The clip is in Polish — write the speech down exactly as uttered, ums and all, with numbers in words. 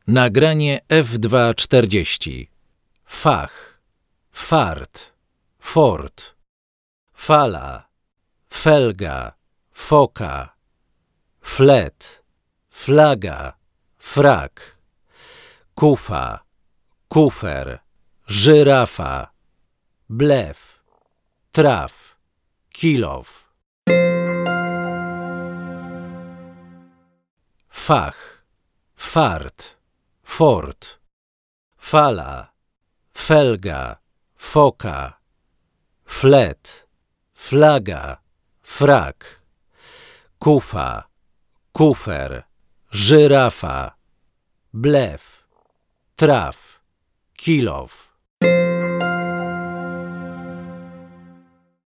Nagranie F dwieście czterdzieści. Fach, fart, fort, fala, felga, foka, flet, flaga, frak, kufa, kufer, żyrafa, blef, traf, kilof. Fach, fart, fort, fala, felga, foka, flet, flaga, frak, kufa, kufer, żyrafa, blef, traf, kilof.